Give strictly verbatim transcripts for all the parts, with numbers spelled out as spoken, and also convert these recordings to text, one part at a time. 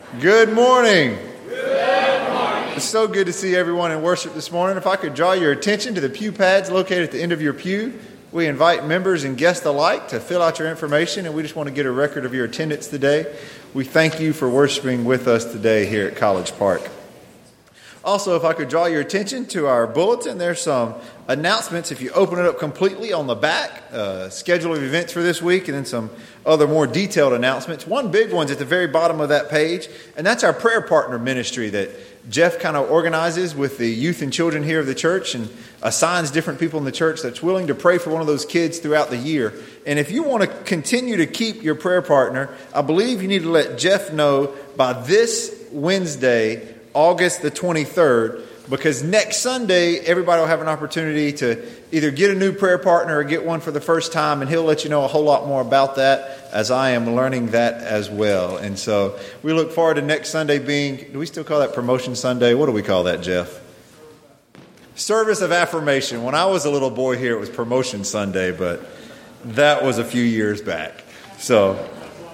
Good morning. Good morning. It's so good to see everyone in worship this morning. If I could draw your attention to the pew pads located at the end of your pew, we invite members and guests alike to fill out your information, and we just want to get a record of your attendance today. We thank you for worshiping with us today here at College Park. Also, if I could draw your attention to our bulletin, there's some announcements. If you open it up completely on the back, uh, schedule of events for this week, and then some other more detailed announcements. One big one's at the very bottom of that page, and that's our prayer partner ministry that Jeff kind of organizes with the youth and children here of the church and assigns different people in the church that's willing to pray for one of those kids throughout the year. And if you want to continue to keep your prayer partner, I believe you need to let Jeff know by this Wednesday, August the twenty-third, because next Sunday, everybody will have an opportunity to either get a new prayer partner or get one for the first time, and he'll let you know a whole lot more about that as I am learning that as well. And so we look forward to next Sunday being, do we still call that Promotion Sunday? What do we call that, Jeff? Service of Affirmation. When I was a little boy here, it was Promotion Sunday, but that was a few years back. So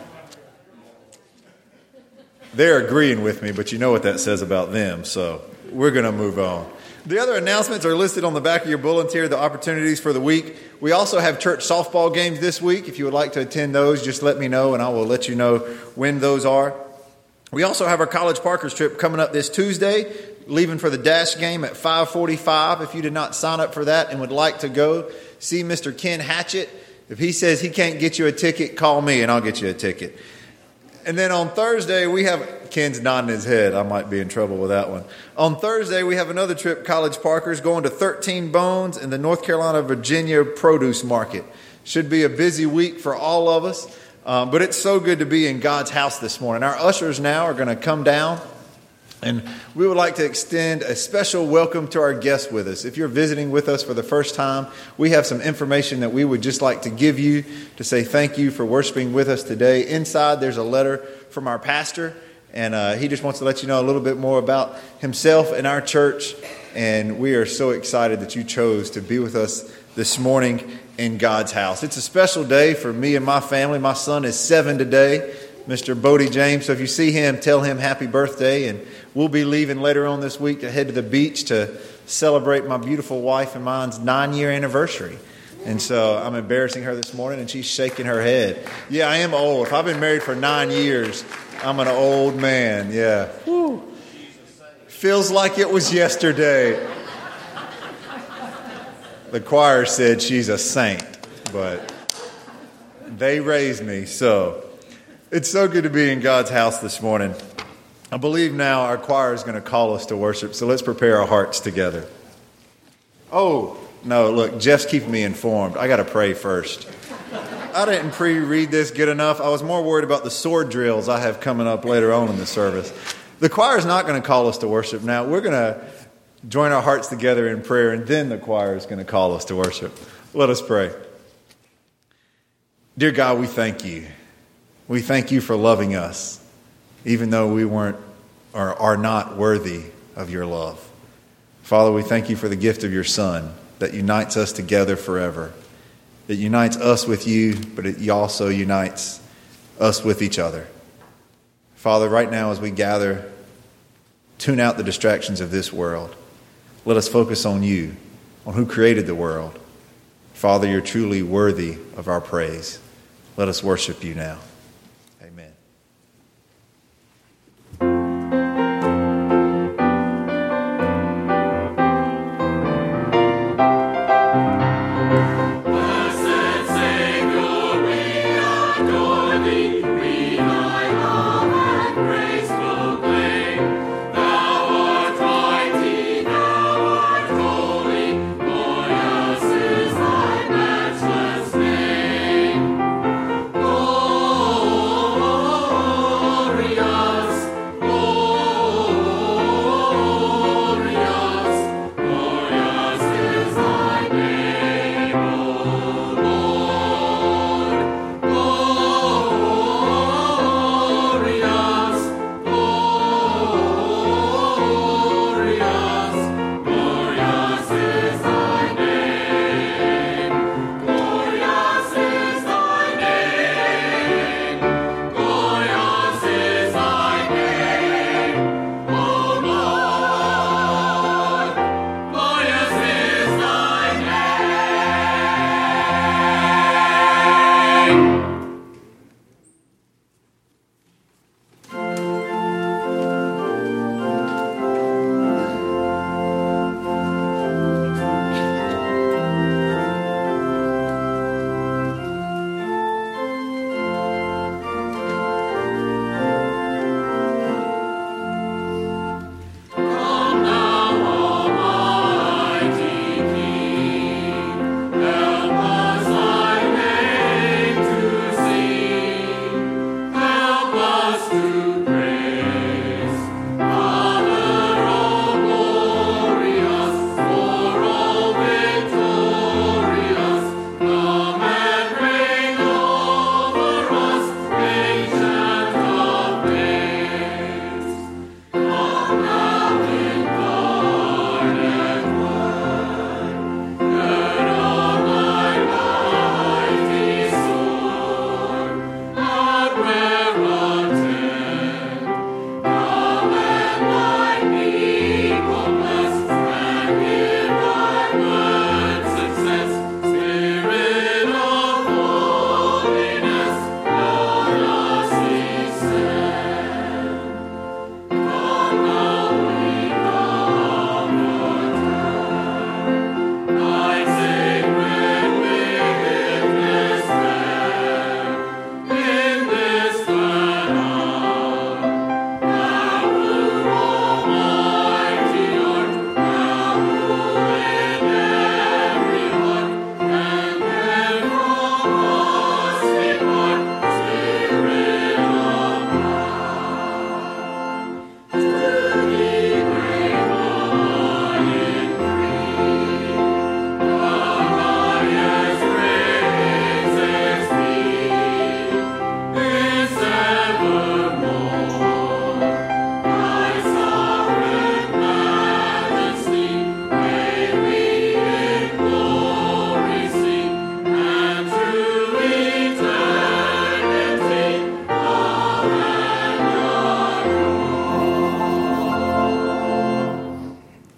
they're agreeing with me, but you know what that says about them, so we're going to move on. The other announcements are listed on the back of your bulletin here, the opportunities for the week. We also have church softball games this week. If you would like to attend those, just let me know, and I will let you know when those are. We also have our College Parkers trip coming up this Tuesday, leaving for the Dash game at five forty-five. If you did not sign up for that and would like to go, see Mister Ken Hatchett. If he says he can't get you a ticket, call me, and I'll get you a ticket. And then on Thursday, we have, Ken's nodding his head. I might be in trouble with that one. On Thursday, we have another trip, College Parkers, going to thirteen Bones in the North Carolina, Virginia produce market. Should be a busy week for all of us, um, but it's so good to be in God's house this morning. Our ushers now are going to come down, and we would like to extend a special welcome to our guests with us. If you're visiting with us for the first time, we have some information that we would just like to give you to say thank you for worshiping with us today. Inside, there's a letter from our pastor, and uh, he just wants to let you know a little bit more about himself and our church. And we are so excited that you chose to be with us this morning in God's house. It's a special day for me and my family. My son is seven today, Mister Bodie James. So if you see him, tell him happy birthday. And we'll be leaving later on this week to head to the beach to celebrate my beautiful wife and mine's nine-year anniversary. And so I'm embarrassing her this morning, and she's shaking her head. Yeah, I am old. If I've been married for nine years, I'm an old man. Yeah. Whew. Feels like it was yesterday. The choir said she's a saint, but they raised me, so it's so good to be in God's house this morning. I believe now our choir is going to call us to worship, so let's prepare our hearts together. Oh, no, look, Jeff's keeping me informed. I got to pray first. I didn't pre-read this good enough. I was more worried about the sword drills I have coming up later on in the service. The choir is not going to call us to worship now. We're going to join our hearts together in prayer, and then the choir is going to call us to worship. Let us pray. Dear God, we thank you. We thank you for loving us, even though we weren't or are not worthy of your love. Father, we thank you for the gift of your Son that unites us together forever. It unites us with you, but it also unites us with each other. Father, right now as we gather, tune out the distractions of this world. Let us focus on you, on who created the world. Father, you're truly worthy of our praise. Let us worship you now. Amen. Oh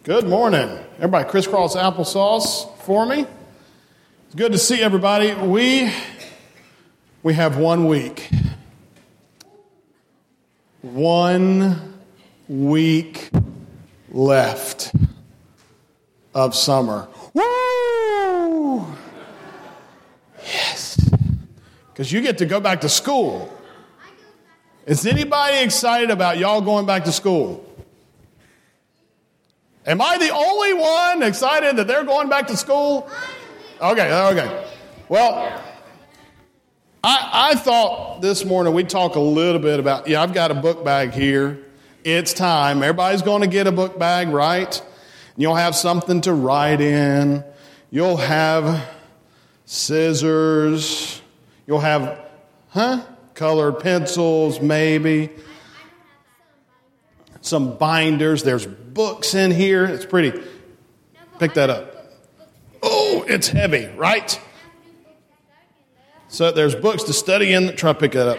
Good morning. Everybody crisscross applesauce for me. It's good to see everybody. We, we have one week. One week left of summer. Woo! Yes. Because you get to go back to school. Is anybody excited about y'all going back to school? Am I the only one excited that they're going back to school? Okay, okay. Well, I, I thought this morning we'd talk a little bit about, yeah, I've got a book bag here. It's time. Everybody's going to get a book bag, right? You'll have something to write in. You'll have scissors. You'll have, huh? Colored pencils, maybe. Some binders. There's books in here. It's pretty. Pick that up. Oh, it's heavy, right? So there's books to study in. Try to pick that up.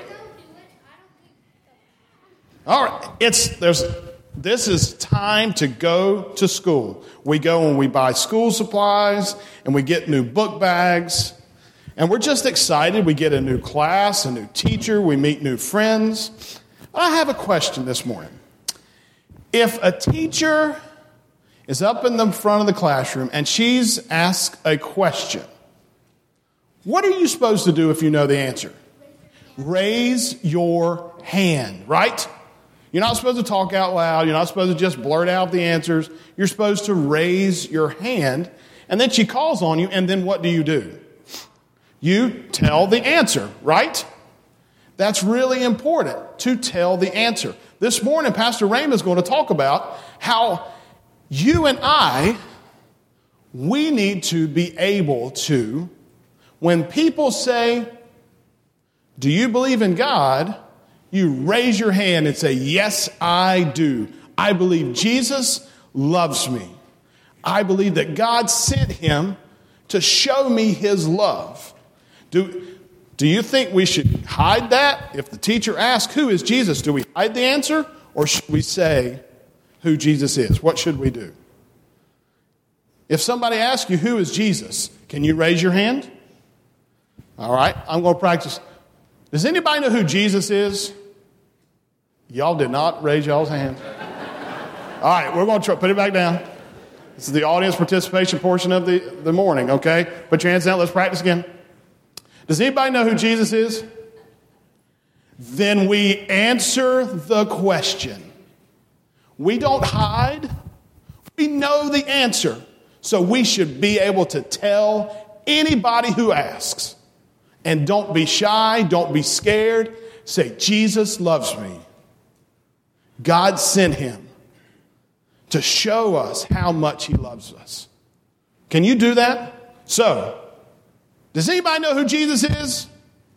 All right. It's there's. This is time to go to school. We go and we buy school supplies and we get new book bags. And we're just excited. We get a new class, a new teacher. We meet new friends. I have a question this morning. If a teacher is up in the front of the classroom and she's asked a question, what are you supposed to do if you know the answer? Raise your hand, right? You're not supposed to talk out loud. You're not supposed to just blurt out the answers. You're supposed to raise your hand. And then she calls on you, and then what do you do? You tell the answer, right? That's really important, to tell the answer. This morning, Pastor Raymond is going to talk about how you and I, we need to be able to, when people say, do you believe in God? You raise your hand and say, yes, I do. I believe Jesus loves me. I believe that God sent him to show me his love. Do Do you think we should hide that? If the teacher asks, who is Jesus? Do we hide the answer? Or should we say who Jesus is? What should we do? If somebody asks you, who is Jesus? Can you raise your hand? All right, I'm going to practice. Does anybody know who Jesus is? Y'all did not raise y'all's hand. All right, we're going to try, put it back down. This is the audience participation portion of the, the morning, okay? Put your hands down. Let's practice again. Does anybody know who Jesus is? Then we answer the question. We don't hide. We know the answer. So we should be able to tell anybody who asks. And don't be shy. Don't be scared. Say, Jesus loves me. God sent him to show us how much he loves us. Can you do that? So, does anybody know who Jesus is?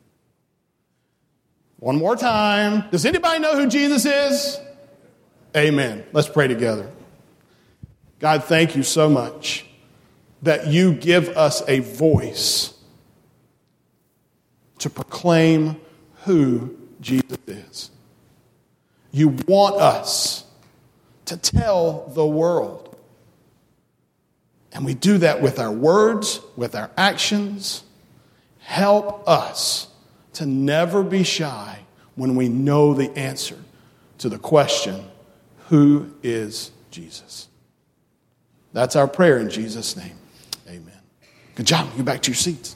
One more time. Does anybody know who Jesus is? Amen. Let's pray together. God, thank you so much that you give us a voice to proclaim who Jesus is. You want us to tell the world. And we do that with our words, with our actions. Help us to never be shy when we know the answer to the question, who is Jesus? That's our prayer in Jesus' name. Amen. Good job. Get back to your seats.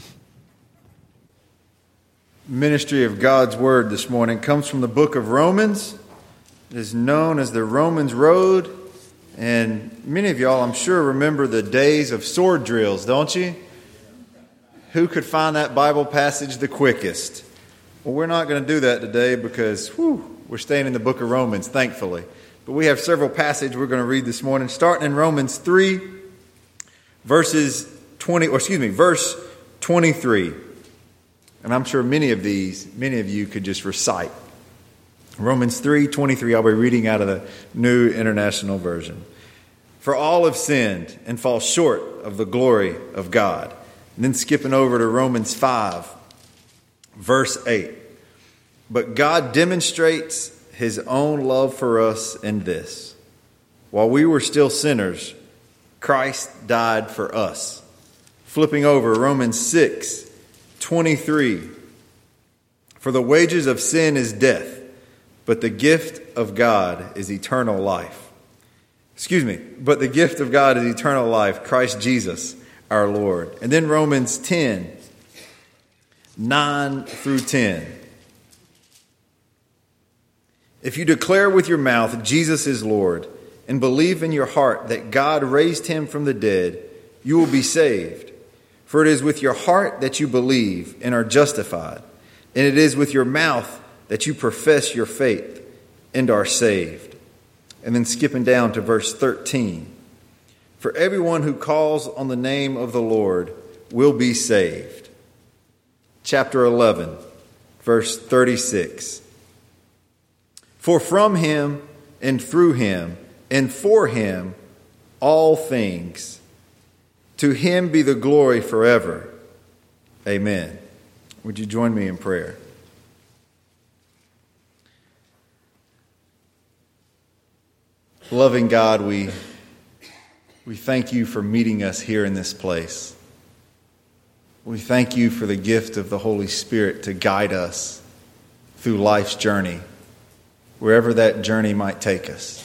Ministry of God's Word this morning comes from the book of Romans. It is known as the Romans Road. And many of y'all, I'm sure, remember the days of sword drills, don't you? Who could find that Bible passage the quickest? Well, we're not going to do that today because whew, we're staying in the book of Romans, thankfully. But we have several passages we're going to read this morning, starting in Romans three, verses twenty, or excuse me, verse twenty-three. And I'm sure many of these, many of you could just recite. Romans three twenty-three, I'll be reading out of the New International Version. For all have sinned and fall short of the glory of God. And then skipping over to Romans five, verse eight. But God demonstrates his own love for us in this. while we were still sinners, Christ died for us. Flipping over, Romans six twenty-three. For the wages of sin is death, but the gift of God is eternal life. Excuse me, but the gift of God is eternal life, Christ Jesus our Lord. And then Romans ten, nine through ten. If you declare with your mouth Jesus is Lord, and believe in your heart that God raised him from the dead, you will be saved. For it is with your heart that you believe and are justified, and it is with your mouth that you profess your faith and are saved. And then skipping down to verse thirteen. For everyone who calls on the name of the Lord will be saved. Chapter eleven, verse thirty-six. For from him and through him and for him all things, to him be the glory forever. Amen. Would you join me in prayer? Loving God, we, we thank you for meeting us here in this place. We thank you for the gift of the Holy Spirit to guide us through life's journey, wherever that journey might take us.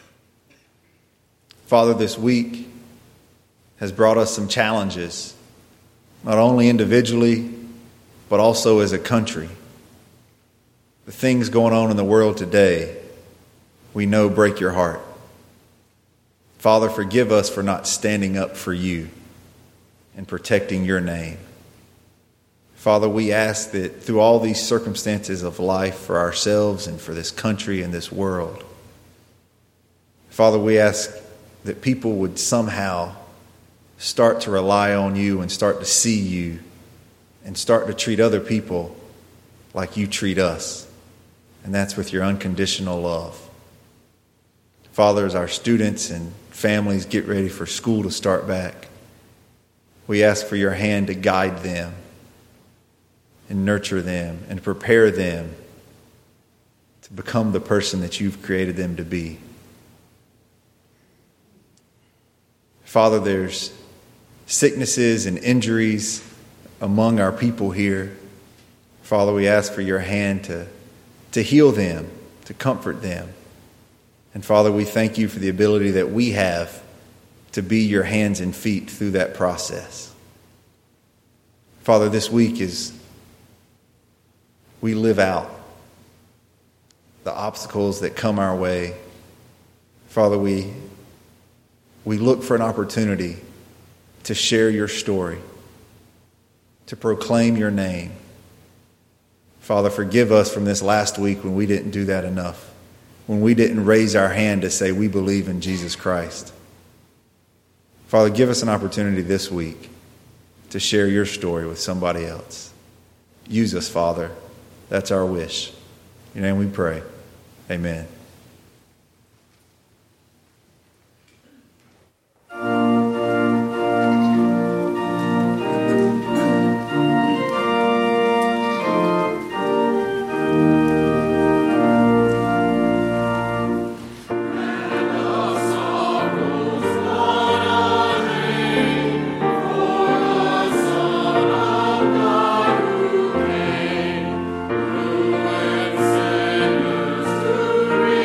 Father, this week has brought us some challenges, not only individually, but also as a country. The things going on in the world today, we know break your heart. Father, forgive us for not standing up for you and protecting your name. Father, we ask that through all these circumstances of life for ourselves and for this country and this world, Father, we ask that people would somehow start to rely on you and start to see you and start to treat other people like you treat us. And that's with your unconditional love. Father, as our students and families get ready for school to start back, we ask for your hand to guide them and nurture them and prepare them to become the person that you've created them to be. Father, there's sicknesses and injuries among our people here. Father, we ask for your hand to, to heal them, to comfort them. And Father, we thank you for the ability that we have to be your hands and feet through that process. Father, this week is we live out the obstacles that come our way. Father, we we look for an opportunity to share your story, to proclaim your name. Father, forgive us from this last week when we didn't do that enough, when we didn't raise our hand to say we believe in Jesus Christ. Father, give us an opportunity this week to share your story with somebody else. Use us, Father. That's our wish. In your name we pray. Amen. Three.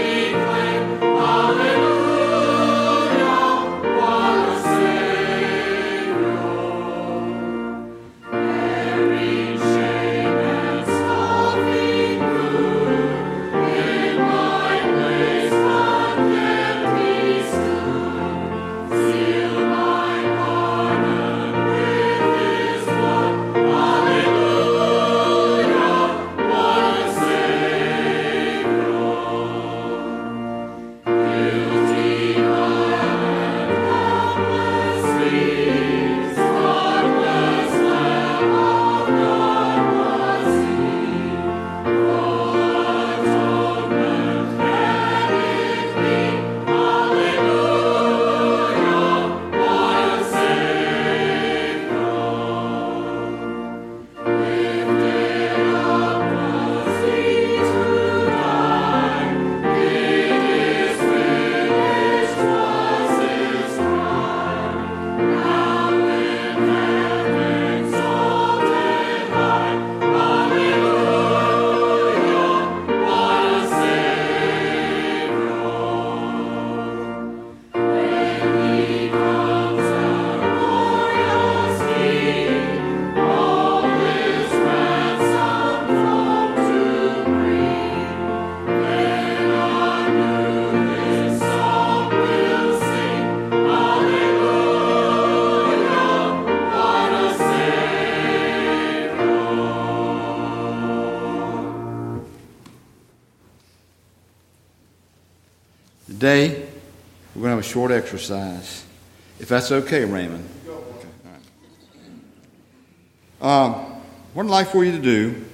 Today, we're going to have a short exercise. If that's okay, Raymond. Okay, all right. Um, what I'd like for you to do,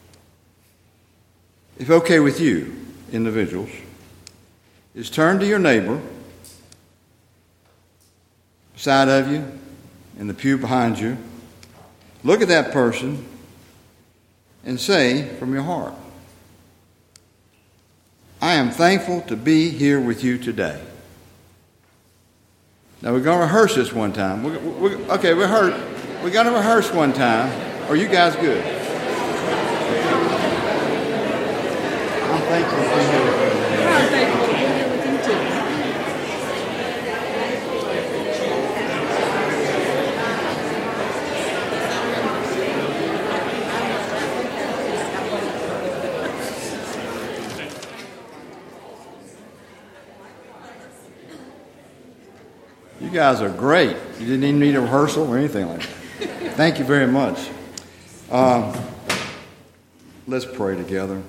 if okay with you, individuals, is turn to your neighbor beside of you, in the pew behind you. Look at that person and say from your heart, I am thankful to be here with you today. Now we're going to rehearse this one time. We're, we're, okay, we heard. We're going to rehearse one time. Are you guys good? I'm thankful to be here with you. I'm thankful to be here with you too. You guys are great. You didn't even need a rehearsal or anything like that. Thank you very much. Um, let's pray together.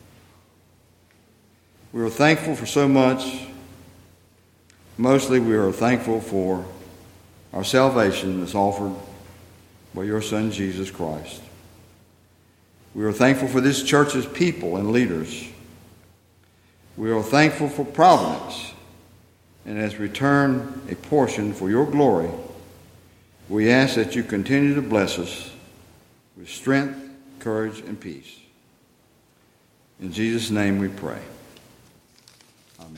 We are thankful for so much. Mostly we are thankful for our salvation that's offered by your Son, Jesus Christ. We are thankful for this church's people and leaders. We are thankful for providence. And as we return a portion for your glory, we ask that you continue to bless us with strength, courage, and peace. In Jesus' name we pray. Amen.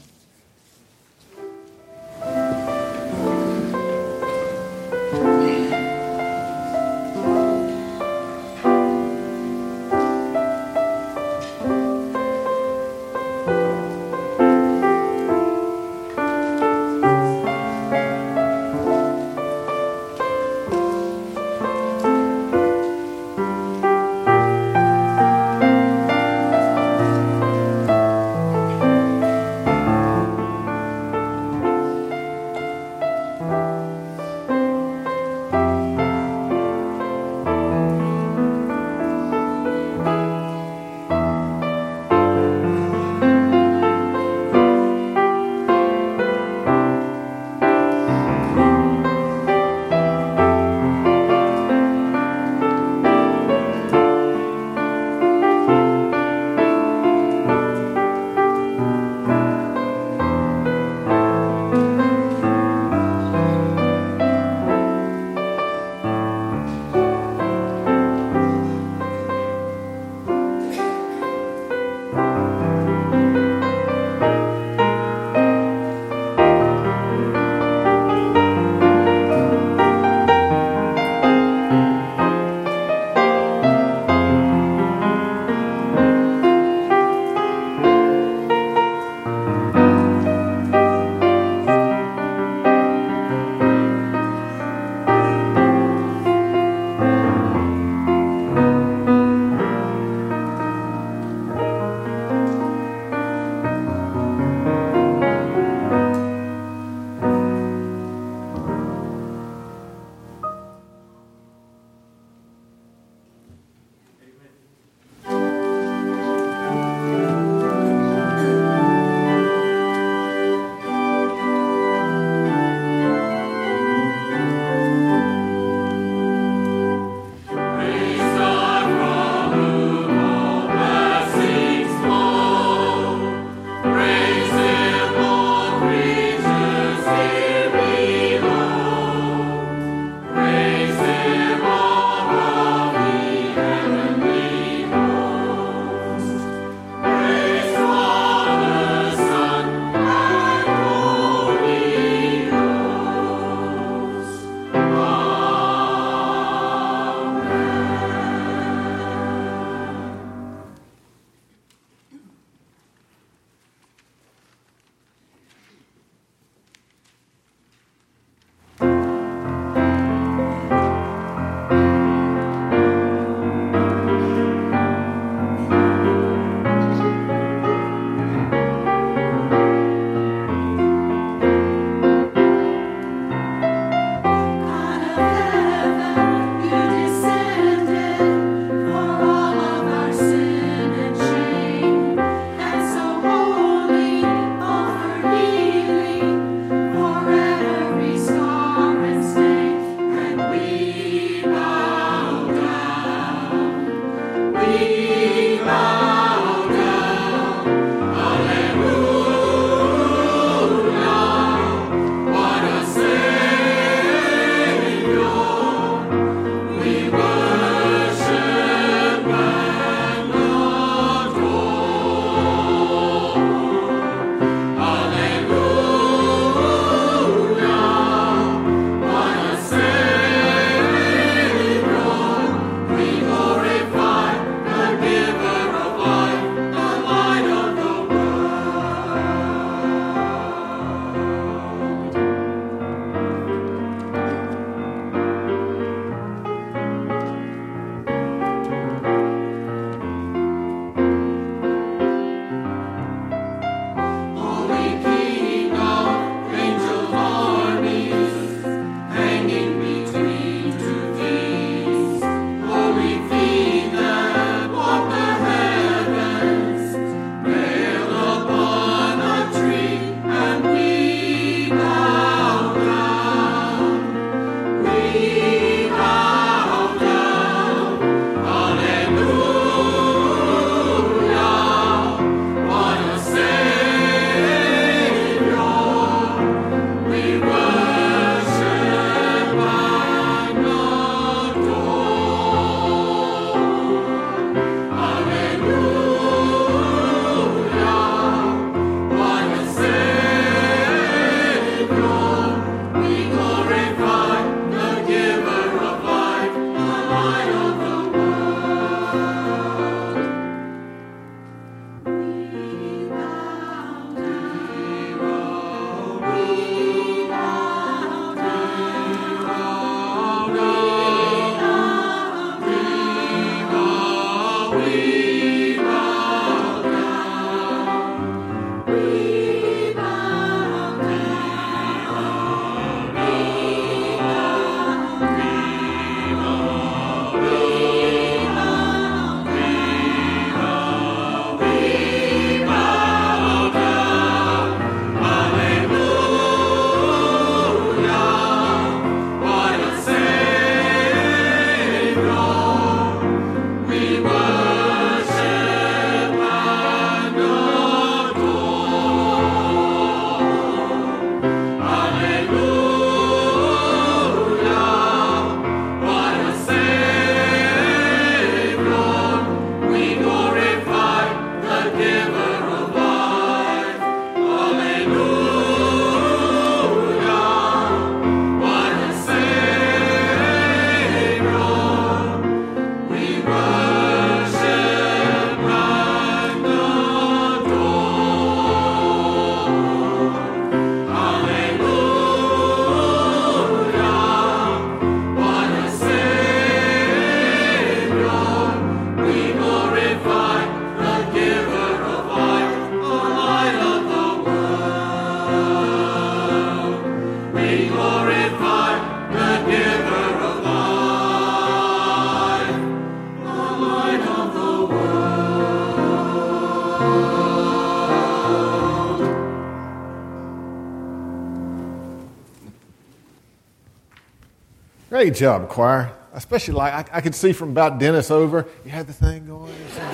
Great job, choir. Especially like I, I could see from about Dennis over. You had the thing going.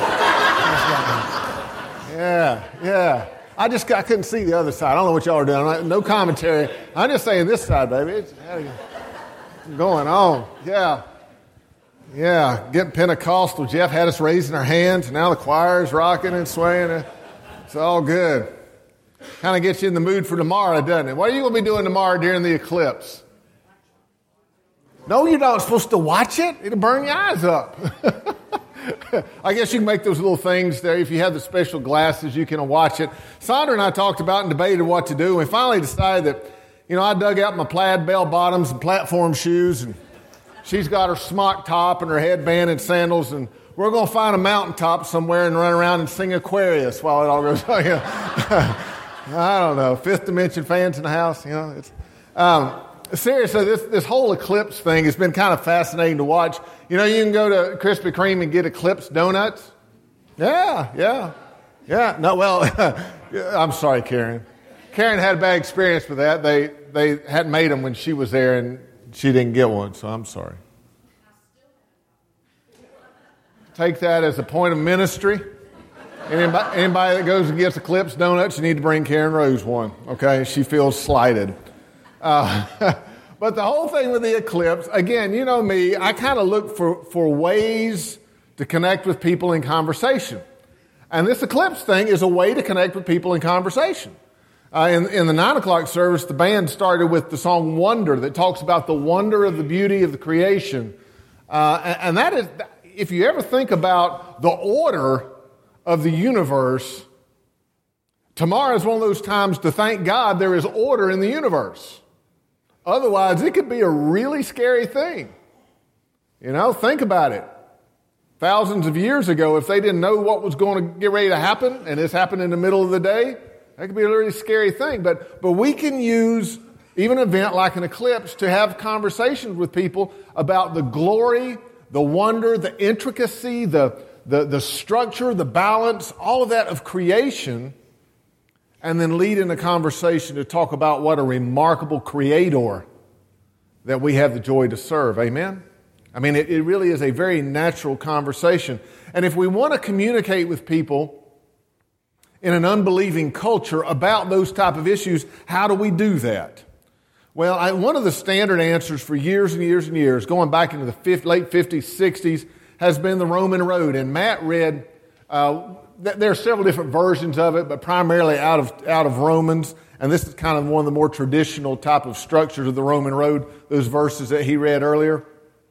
Yeah, yeah. I just I couldn't see the other side. I don't know what y'all are doing. No commentary. I'm just saying this side, baby. It's going on. Yeah. Yeah. Getting Pentecostal. Jeff had us raising our hands, and now the choir is rocking and swaying. It's all good. Kind of gets you in the mood for tomorrow, doesn't it? What are you going to be doing tomorrow during the eclipse? No, you're not supposed to watch it. It'll burn your eyes up. I guess you can make those little things there. If you have the special glasses, you can watch it. Sandra and I talked about and debated what to do. We finally decided that, you know, I dug out my plaid bell bottoms and platform shoes, and she's got her smock top and her headband and sandals, and we're going to find a mountaintop somewhere and run around and sing Aquarius while it all goes on. You know. I don't know. Fifth dimension fans in the house, you know. It's, um, seriously, this, this whole eclipse thing has been kind of fascinating to watch. You know, you can go to Krispy Kreme and get Eclipse donuts. Yeah, yeah, yeah. No, well, I'm sorry, Karen. Karen had a bad experience with that. They they hadn't made them when she was there, and she didn't get one, so I'm sorry. Take that as a point of ministry. Anybody, anybody that goes and gets Eclipse donuts, you need to bring Karen Rose one, okay? She feels slighted. Uh, but the whole thing with the eclipse, again, you know me, I kind of look for, for ways to connect with people in conversation. And this eclipse thing is a way to connect with people in conversation. Uh, in, in the nine o'clock service, the band started with the song Wonder that talks about the wonder of the beauty of the creation. Uh, and, and that is, if you ever think about the order of the universe, tomorrow is one of those times to thank God there is order in the universe. Otherwise, it could be a really scary thing. You know, think about it. Thousands of years ago, if they didn't know what was going to get ready to happen, and this happened in the middle of the day, that could be a really scary thing. But, but we can use even an event like an eclipse to have conversations with people about the glory, the wonder, the intricacy, the, the, the structure, the balance, all of that of creation, and then lead in a conversation to talk about what a remarkable creator that we have the joy to serve. Amen? I mean, it, it really is a very natural conversation. And if we want to communicate with people in an unbelieving culture about those type of issues, how do we do that? Well, I, one of the standard answers for years and years and years, going back into the fifty, late fifties, sixties, has been the Roman road. And Matt read... Uh, There are several different versions of it, but primarily out of out of Romans. And this is kind of one of the more traditional type of structures of the Roman road, those verses that he read earlier.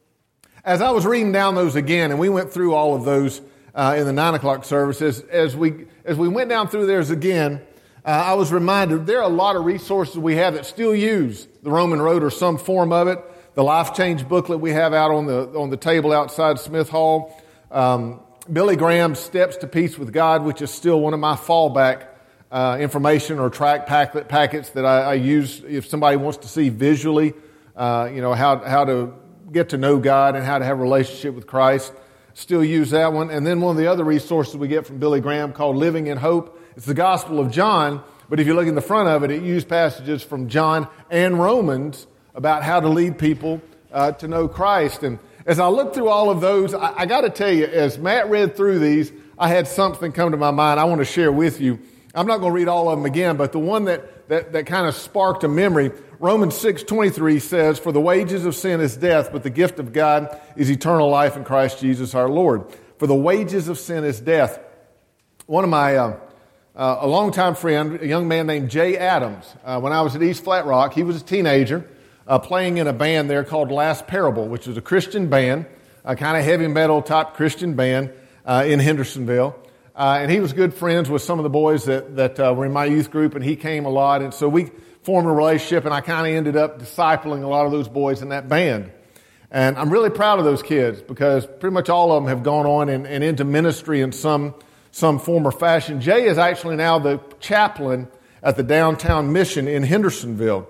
As I was reading down those again, and we went through all of those uh, in the nine o'clock service, as, as, we, as we went down through theirs again, uh, I was reminded there are a lot of resources we have that still use the Roman road or some form of it. The Life Change booklet we have out on the, on the table outside Smith Hall. Um, Billy Graham's Steps to Peace with God, which is still one of my fallback uh, information or track packet, packets that I, I use if somebody wants to see visually, uh, you know, how how to get to know God and how to have a relationship with Christ. Still use that one. And then one of the other resources we get from Billy Graham called Living in Hope. It's the Gospel of John, but if you look in the front of it, it used passages from John and Romans about how to lead people uh, to know Christ. And as I looked through all of those, I, I got to tell you, as Matt read through these, I had something come to my mind I want to share with you. I'm not going to read all of them again, but the one that, that, that kind of sparked a memory, Romans six twenty-three says, "For the wages of sin is death, but the gift of God is eternal life in Christ Jesus our Lord." For the wages of sin is death. One of my, uh, uh, a longtime friend, a young man named Jay Adams, uh, when I was at East Flat Rock, he was a teenager. Uh, playing in a band there called Last Parable, which was a Christian band, a kind of heavy metal type Christian band uh, in Hendersonville. Uh, and he was good friends with some of the boys that, that uh, were in my youth group, and he came a lot. And so we formed a relationship, and I kind of ended up discipling a lot of those boys in that band. And I'm really proud of those kids because pretty much all of them have gone on and, and into ministry in some, some form or fashion. Jay is actually now the chaplain at the Downtown Mission in Hendersonville.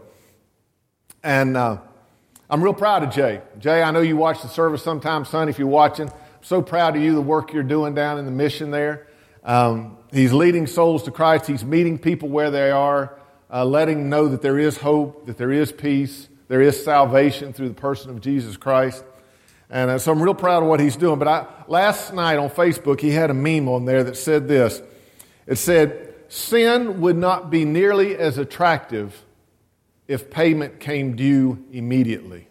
And uh, I'm real proud of Jay. Jay, I know you watch the service sometime, son, if you're watching. I'm so proud of you, the work you're doing down in the mission there. Um, he's leading souls to Christ. He's meeting people where they are, uh, letting them know that there is hope, that there is peace, There is salvation through the person of Jesus Christ. And uh, so I'm real proud of what he's doing. But I, last night on Facebook, he had a meme on there that said this. It said, sin would not be nearly as attractive if payment came due immediately.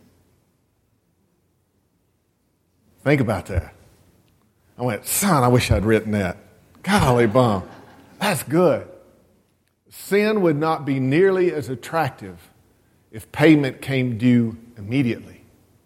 Think about that. I went, son, I wish I'd written that. Golly bum. That's good. Sin would not be nearly as attractive if payment came due immediately.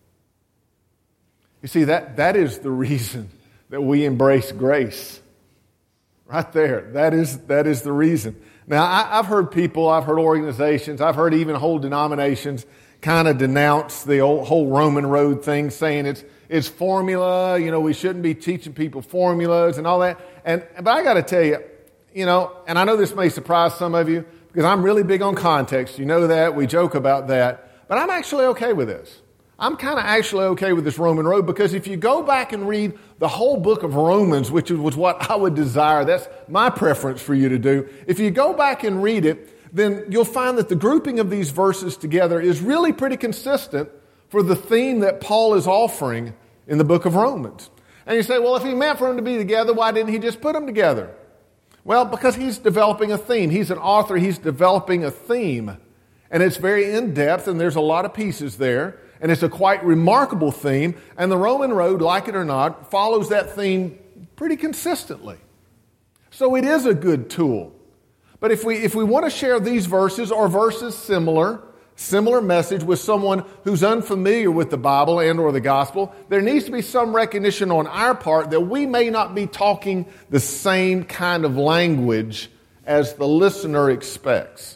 You see, that, that is the reason that we embrace grace. Right there. That is, that is the reason. Now, I, I've heard people, I've heard organizations, I've heard even whole denominations kind of denounce the old, whole Roman road thing, saying it's it's formula, you know, we shouldn't be teaching people formulas and all that. And but I got to tell you, you know, and I know this may surprise some of you because I'm really big on context. You know that. We joke about that. But I'm actually okay with this. I'm kind of actually okay with this Roman road because if you go back and read the whole book of Romans, which was what I would desire, that's my preference for you to do. If you go back and read it, then you'll find that the grouping of these verses together is really pretty consistent for the theme that Paul is offering in the book of Romans. And you say, well, if he meant for them to be together, why didn't he just put them together? Well, because he's developing a theme. He's an author. He's developing a theme. And it's very in-depth, and there's a lot of pieces there. And it's a quite remarkable theme. And the Roman road, like it or not, follows that theme pretty consistently. So it is a good tool. But if we if we want to share these verses or verses similar, similar message with someone who's unfamiliar with the Bible and or the gospel, there needs to be some recognition on our part that we may not be talking the same kind of language as the listener expects.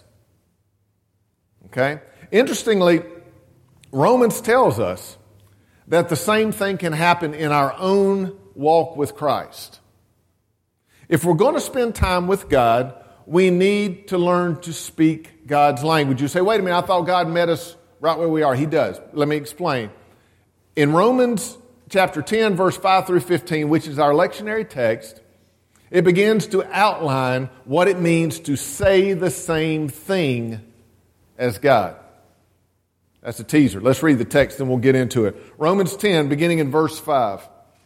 Okay? Interestingly, Romans tells us that the same thing can happen in our own walk with Christ. If we're going to spend time with God, we need to learn to speak God's language. You say, wait a minute, I thought God met us right where we are. He does. Let me explain. In Romans chapter ten, verse five through fifteen, which is our lectionary text, it begins to outline what it means to say the same thing as God. That's a teaser. Let's read the text and we'll get into it. Romans ten, beginning in verse five.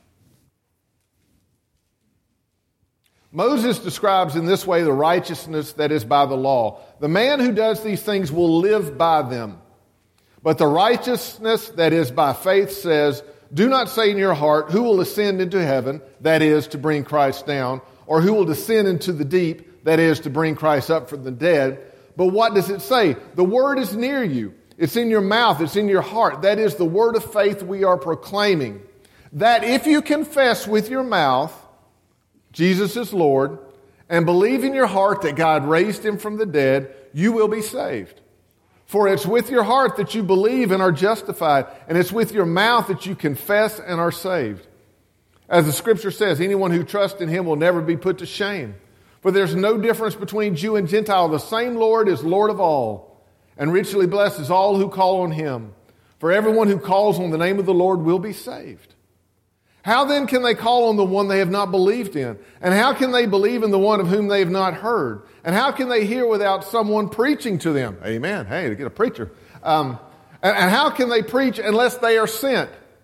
Moses describes in this way the righteousness that is by the law. The man who does these things will live by them. But the righteousness that is by faith says, do not say in your heart, who will ascend into heaven, that is, to bring Christ down, or who will descend into the deep, that is, to bring Christ up from the dead. But what does it say? The word is near you. It's in your mouth. It's in your heart. That is the word of faith we are proclaiming. That if you confess with your mouth Jesus is Lord, and believe in your heart that God raised him from the dead, you will be saved. For it's with your heart that you believe and are justified, and it's with your mouth that you confess and are saved. As the scripture says, anyone who trusts in him will never be put to shame. For there's no difference between Jew and Gentile. The same Lord is Lord of all, and richly blesses all who call on him. For everyone who calls on the name of the Lord will be saved. How then can they call on the one they have not believed in? And how can they believe in the one of whom they have not heard? And how can they hear without someone preaching to them? Amen. Hey, to get a preacher. Um, and, and how can they preach unless they are sent?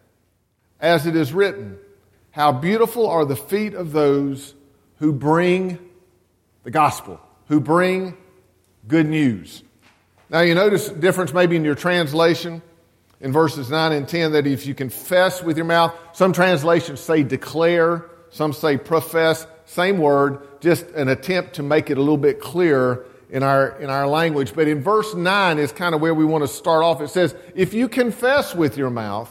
As it is written, how beautiful are the feet of those who bring the gospel, who bring good news. Now you notice the difference maybe in your translation. In verses nine and ten, that if you confess with your mouth, some translations say declare, some say profess, same word, just an attempt to make it a little bit clearer in our in our language. But in verse nine is kind of where we want to start off. It says, if you confess with your mouth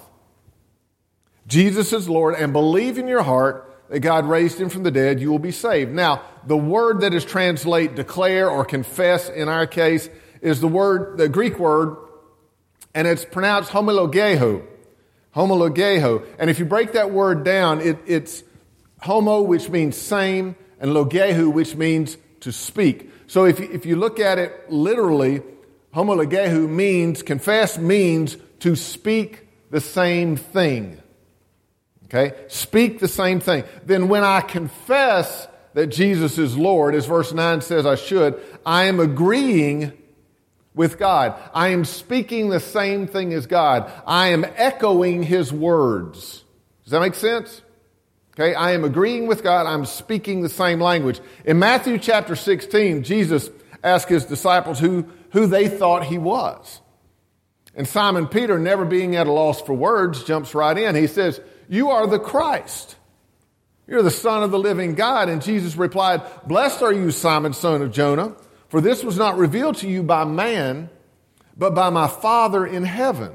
Jesus is Lord and believe in your heart that God raised him from the dead, you will be saved. Now, the word that is translate declare or confess in our case is the word, the Greek word, and it's pronounced homologeho. Homologeho. And if you break that word down, it, it's homo, which means same, and logehu, which means to speak. So if you, if you look at it literally, homologehu means, confess means to speak the same thing. Okay? Speak the same thing. Then when I confess that Jesus is Lord, as verse nine says I should, I am agreeing with God. I am speaking the same thing as God. I am echoing His words. Does that make sense? Okay, I am agreeing with God. I'm speaking the same language. In Matthew chapter sixteen, Jesus asked His disciples who, who they thought He was. And Simon Peter, never being at a loss for words, jumps right in. He says, "You are the Christ. You're the Son of the living God." And Jesus replied, "Blessed are you, Simon, son of Jonah, for this was not revealed to you by man, but by my Father in heaven."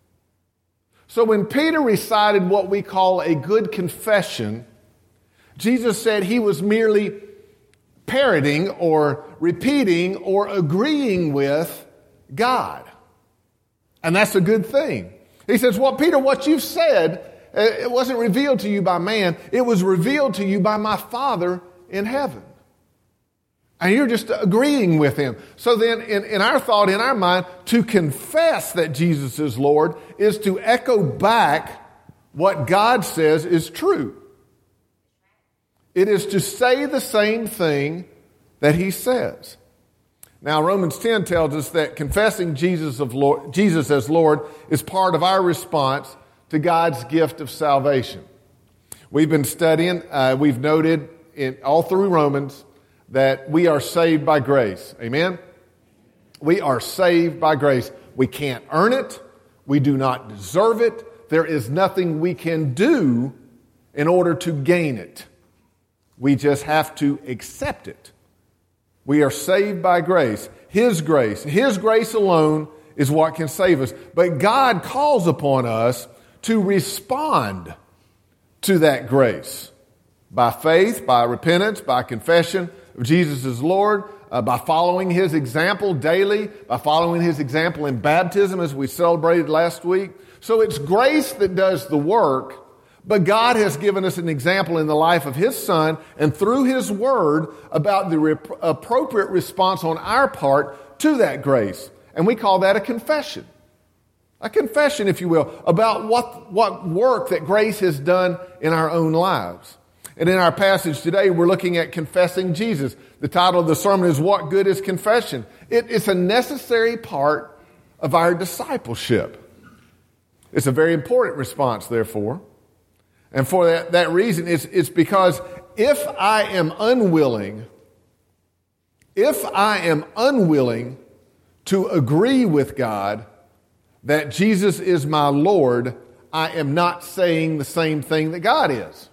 So when Peter recited what we call a good confession, Jesus said he was merely parroting or repeating or agreeing with God. And that's a good thing. He says, well, Peter, what you've said, it wasn't revealed to you by man. It was revealed to you by my Father in heaven. And you're just agreeing with Him. So then in, in our thought, in our mind, to confess that Jesus is Lord is to echo back what God says is true. It is to say the same thing that He says. Now, Romans ten tells us that confessing Jesus, of Lord, Jesus as Lord is part of our response to God's gift of salvation. We've been studying, uh, we've noted in, all through Romans that we are saved by grace. Amen? We are saved by grace. We can't earn it. We do not deserve it. There is nothing we can do in order to gain it. We just have to accept it. We are saved by grace. His grace. His grace alone is what can save us. But God calls upon us to respond to that grace by faith, by repentance, by confession of Jesus as Lord, uh, by following His example daily, by following His example in baptism as we celebrated last week. So it's grace that does the work, but God has given us an example in the life of His Son and through His Word about the rep- appropriate response on our part to that grace. And we call that a confession. A confession, if you will, about what, what work that grace has done in our own lives. And in our passage today, we're looking at confessing Jesus. The title of the sermon is, What Good is Confession? It, it's a necessary part of our discipleship. It's a very important response, therefore. And for that, that reason, it's, it's because if I am unwilling, if I am unwilling to agree with God that Jesus is my Lord, I am not saying the same thing that God is.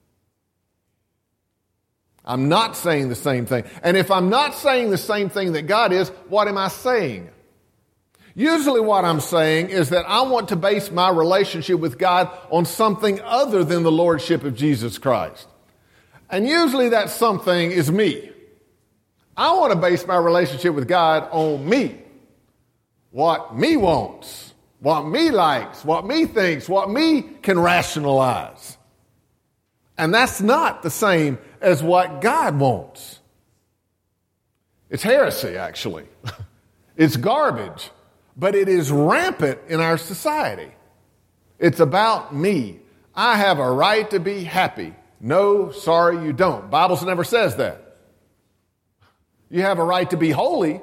I'm not saying the same thing. And if I'm not saying the same thing that God is, what am I saying? Usually what I'm saying is that I want to base my relationship with God on something other than the Lordship of Jesus Christ. And usually that something is me. I want to base my relationship with God on me. What me wants, what me likes, what me thinks, what me can rationalize. And that's not the same as what God wants. It's heresy, actually. It's garbage. But it is rampant in our society. It's about me. I have a right to be happy. No, sorry, you don't. Bible never says that. You have a right to be holy.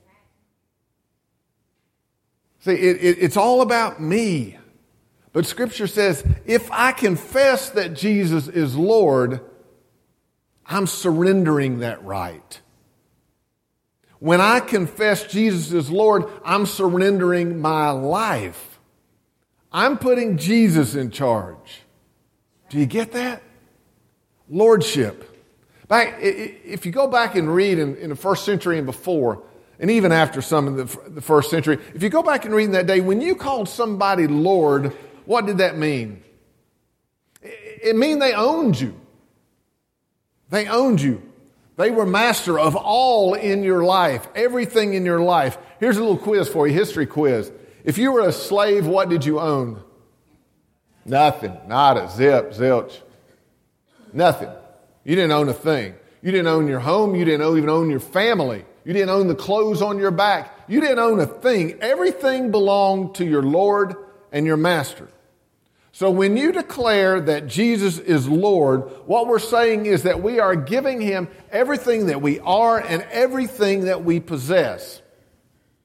See, it, it, it's all about me. But Scripture says, if I confess that Jesus is Lord, I'm surrendering that right. When I confess Jesus is Lord, I'm surrendering my life. I'm putting Jesus in charge. Do you get that? Lordship. Back, if you go back and read in, in the first century and before, and even after some of the, the first century, if you go back and read in that day, when you called somebody Lord, what did that mean? It, it mean they owned you. They owned you. They were master of all in your life, everything in your life. Here's a little quiz for you, history quiz. If you were a slave, what did you own? Nothing. Not a zip, zilch. Nothing. You didn't own a thing. You didn't own your home. You didn't even own your family. You didn't own the clothes on your back. You didn't own a thing. Everything belonged to your Lord and your master. So when you declare that Jesus is Lord, what we're saying is that we are giving Him everything that we are and everything that we possess.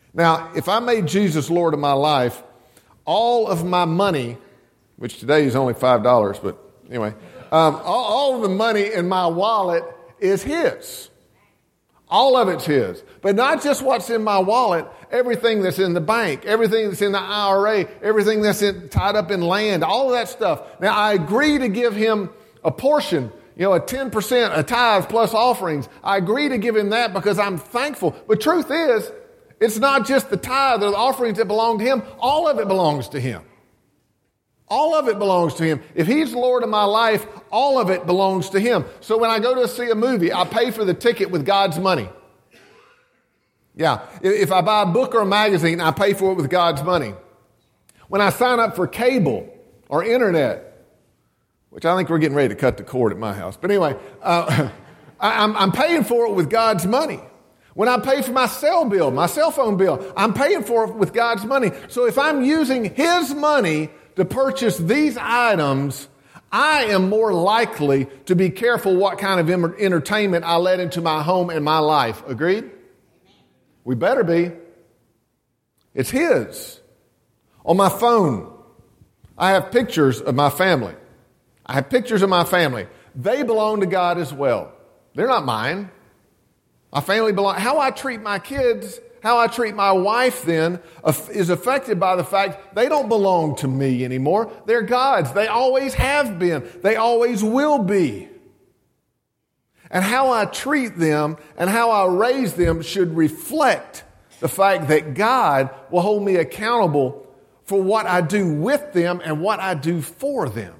Now, if I made Jesus Lord of my life, all of my money, which today is only five dollars, but anyway, um, all, all of the money in my wallet is His. All of it's His. But not just what's in my wallet, everything that's in the bank, everything that's in the I R A, everything that's in, tied up in land, all of that stuff. Now, I agree to give Him a portion, you know, a ten percent, a tithe plus offerings. I agree to give Him that because I'm thankful. But truth is, it's not just the tithe or the offerings that belong to Him. All of it belongs to Him. All of it belongs to Him. If He's Lord of my life, all of it belongs to Him. So when I go to see a movie, I pay for the ticket with God's money. Yeah. If I buy a book or a magazine, I pay for it with God's money. When I sign up for cable or internet, which I think we're getting ready to cut the cord at my house. But anyway, uh, I, I'm, I'm paying for it with God's money. When I pay for my cell bill, my cell phone bill, I'm paying for it with God's money. So if I'm using His money to purchase these items, I am more likely to be careful what kind of entertainment I let into my home and my life. Agreed? We better be. It's His. On my phone, I have pictures of my family. I have pictures of my family. They belong to God as well. They're not mine. My family belong. How I treat my kids, how I treat my wife then is affected by the fact they don't belong to me anymore. They're God's. They always have been. They always will be. And how I treat them and how I raise them should reflect the fact that God will hold me accountable for what I do with them and what I do for them.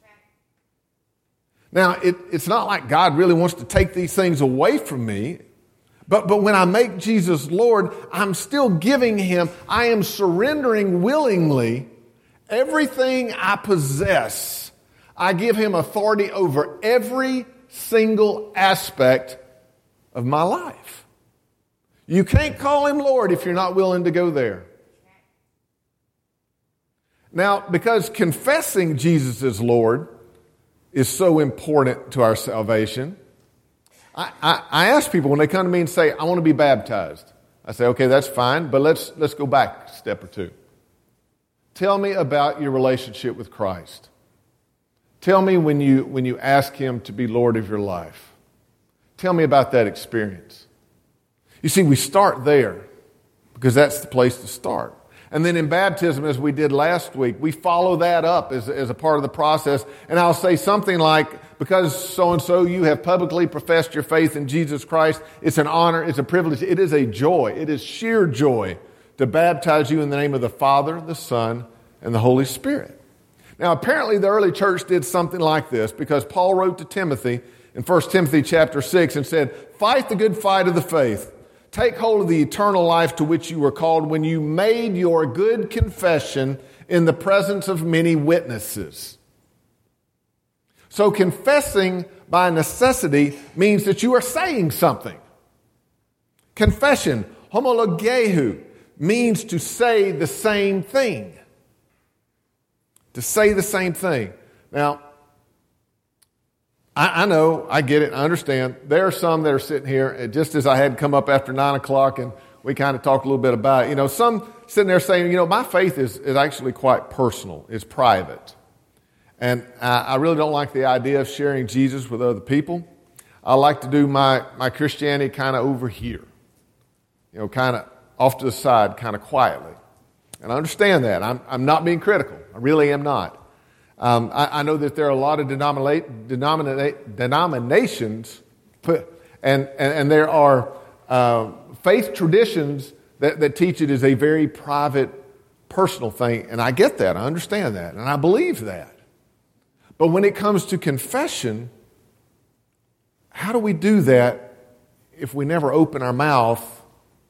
Now, it, it's not like God really wants to take these things away from me. But, but when I make Jesus Lord, I'm still giving Him, I am surrendering willingly everything I possess. I give Him authority over every single aspect of my life. You can't call Him Lord if you're not willing to go there. Now, because confessing Jesus as Lord is so important to our salvation, I, I, I ask people when they come to me and say, I want to be baptized. I say, okay, that's fine, but let's let's go back a step or two. Tell me about your relationship with Christ. Tell me when you when you ask Him to be Lord of your life. Tell me about that experience. You see, we start there because that's the place to start. And then in baptism, as we did last week, we follow that up as, as a part of the process. And I'll say something like, because so-and-so you have publicly professed your faith in Jesus Christ, it's an honor, it's a privilege, it is a joy, it is sheer joy to baptize you in the name of the Father, the Son, and the Holy Spirit. Now, apparently the early church did something like this because Paul wrote to Timothy in First Timothy chapter six and said, fight the good fight of the faith. Take hold of the eternal life to which you were called when you made your good confession in the presence of many witnesses. So confessing by necessity means that you are saying something. Confession, homologeu, means to say the same thing. To say the same thing. Now, I, I know, I get it, I understand. There are some that are sitting here, just as I had come up after nine o'clock and we kind of talked a little bit about it. You know, some sitting there saying, you know, my faith is, is actually quite personal. It's private. And I, I really don't like the idea of sharing Jesus with other people. I like to do my, my Christianity kind of over here. You know, kind of off to the side, kind of quietly. And I understand that. I'm, I'm not being critical. I really am not. Um, I, I know that there are a lot of denomina- denomina- denominations, and, and, and there are uh, faith traditions that, that teach it as a very private, personal thing. And I get that. I understand that. And I believe that. But when it comes to confession, how do we do that if we never open our mouth?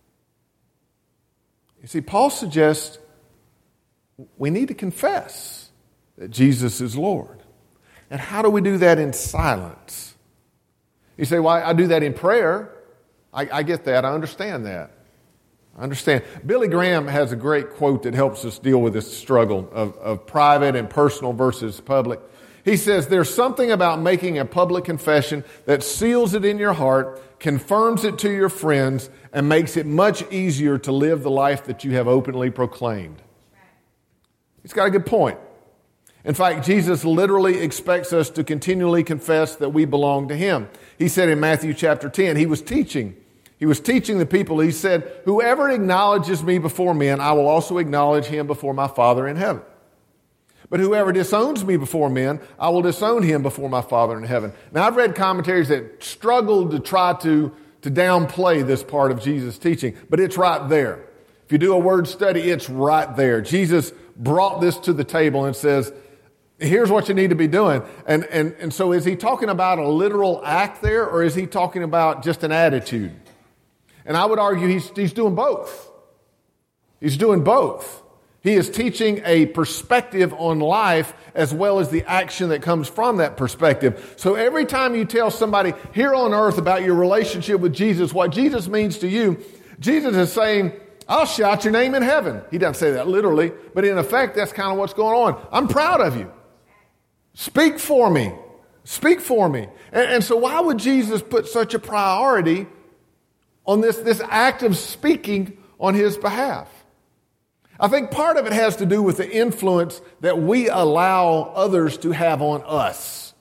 You see, Paul suggests we need to confess that Jesus is Lord. And how do we do that in silence? You say, well, I do that in prayer. I, I get that. I understand that. I understand. Billy Graham has a great quote that helps us deal with this struggle of, of private and personal versus public. He says, there's something about making a public confession that seals it in your heart, confirms it to your friends, and makes it much easier to live the life that you have openly proclaimed. He's got a good point. In fact, Jesus literally expects us to continually confess that we belong to him. He said in Matthew chapter ten, he was teaching. He was teaching the people. He said, whoever acknowledges me before men, I will also acknowledge him before my Father in heaven. But whoever disowns me before men, I will disown him before my Father in heaven. Now, I've read commentaries that struggled to try to, to downplay this part of Jesus' teaching, but it's right there. If you do a word study, it's right there. Jesus brought this to the table and says, here's what you need to be doing. And, and, and so is he talking about a literal act there, or is he talking about just an attitude? And I would argue he's, he's doing both. He's doing both. He is teaching a perspective on life as well as the action that comes from that perspective. So every time you tell somebody here on earth about your relationship with Jesus, what Jesus means to you, Jesus is saying, I'll shout your name in heaven. He doesn't say that literally, but in effect, that's kind of what's going on. I'm proud of you. Speak for me. Speak for me. And, and so why would Jesus put such a priority on this, this act of speaking on his behalf? I think part of it has to do with the influence that we allow others to have on us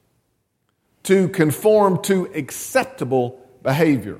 to conform to acceptable behavior.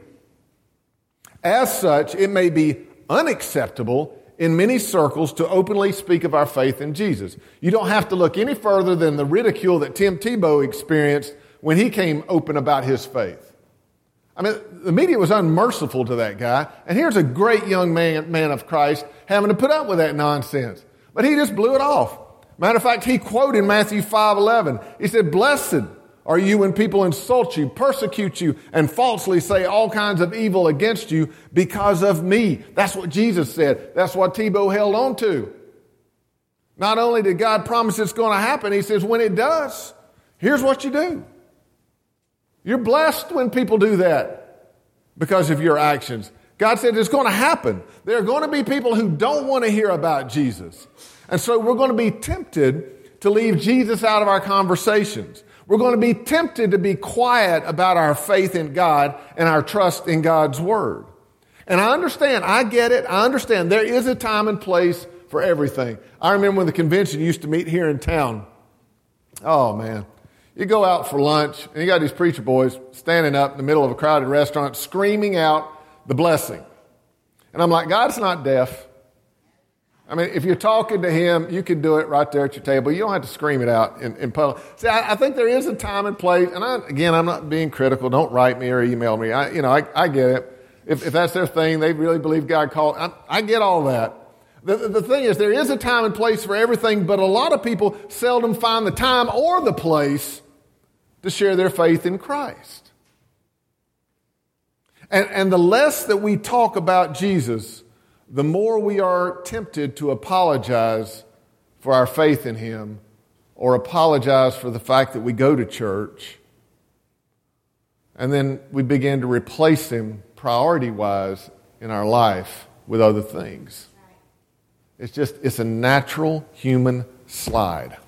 As such, it may be unacceptable in many circles to openly speak of our faith in Jesus. You don't have to look any further than the ridicule that Tim Tebow experienced when he came open about his faith. I mean, the media was unmerciful to that guy, and here's a great young man, man of Christ having to put up with that nonsense. But he just blew it off. Matter of fact, he quoted Matthew five eleven. He said, blessed are you when people insult you, persecute you, and falsely say all kinds of evil against you because of me. That's what Jesus said. That's what Tebow held on to. Not only did God promise it's going to happen, he says, when it does, here's what you do. You're blessed when people do that because of your actions. God said it's going to happen. There are going to be people who don't want to hear about Jesus. And so we're going to be tempted to leave Jesus out of our conversations. We're going to be tempted to be quiet about our faith in God and our trust in God's Word. And I understand, I get it, I understand there is a time and place for everything. I remember when the convention used to meet here in town. Oh, man. You go out for lunch, and you got these preacher boys standing up in the middle of a crowded restaurant screaming out the blessing. And I'm like, God's not deaf. I mean, if you're talking to him, you can do it right there at your table. You don't have to scream it out in, in public. See, I, I think there is a time and place, and I, again, I'm not being critical. Don't write me or email me. I, you know, I, I get it. If, if that's their thing, they really believe God called. I, I get all that. The, the thing is, there is a time and place for everything, but a lot of people seldom find the time or the place to share their faith in Christ. And, and the less that we talk about Jesus, the more we are tempted to apologize for our faith in him or apologize for the fact that we go to church. And then we begin to replace him priority-wise in our life with other things. It's just, it's a natural human slide.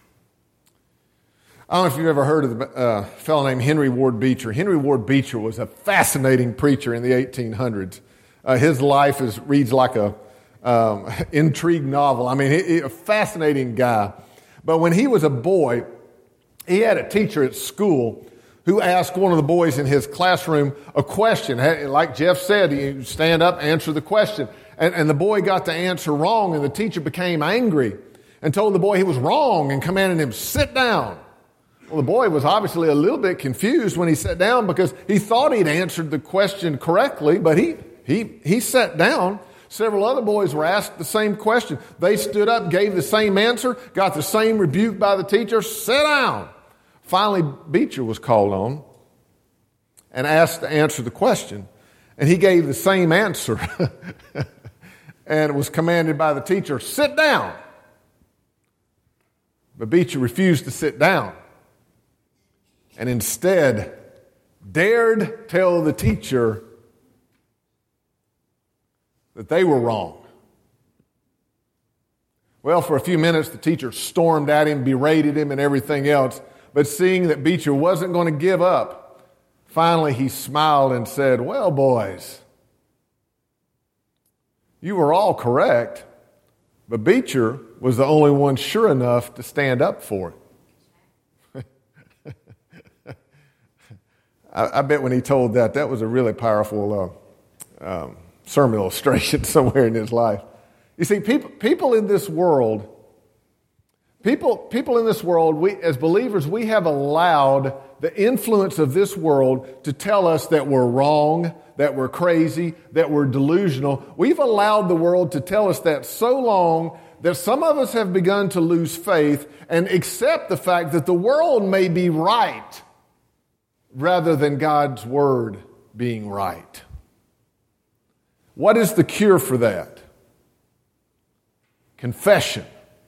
I don't know if you've ever heard of a uh, fellow named Henry Ward Beecher. Henry Ward Beecher was a fascinating preacher in the eighteen hundreds. Uh, his life is, reads like a um, intrigue novel. I mean, he, he, a fascinating guy. But when he was a boy, he had a teacher at school who asked one of the boys in his classroom a question. Like Jeff said, you stand up, answer the question. And, and the boy got the answer wrong, and the teacher became angry and told the boy he was wrong and commanded him, sit down. Well, the boy was obviously a little bit confused when he sat down because he thought he'd answered the question correctly, but he he he sat down. Several other boys were asked the same question. They stood up, gave the same answer, got the same rebuke by the teacher, sit down. Finally, Beecher was called on and asked to answer the question, and he gave the same answer and was commanded by the teacher, sit down. But Beecher refused to sit down. And instead dared tell the teacher that they were wrong. Well, for a few minutes, the teacher stormed at him, berated him, and everything else. But seeing that Beecher wasn't going to give up, Finally, he smiled and said, "Well, boys, you were all correct, but Beecher was the only one sure enough to stand up for it." I, I bet when he told that, that was a really powerful uh, um, sermon illustration somewhere in his life. You see, people, people in this world, people, people in this world, we as believers, we have allowed the influence of this world to tell us that we're wrong, that we're crazy, that we're delusional. We've allowed the world to tell us that so long that some of us have begun to lose faith and accept the fact that the world may be right rather than God's word being right. What is the cure for that? Confession.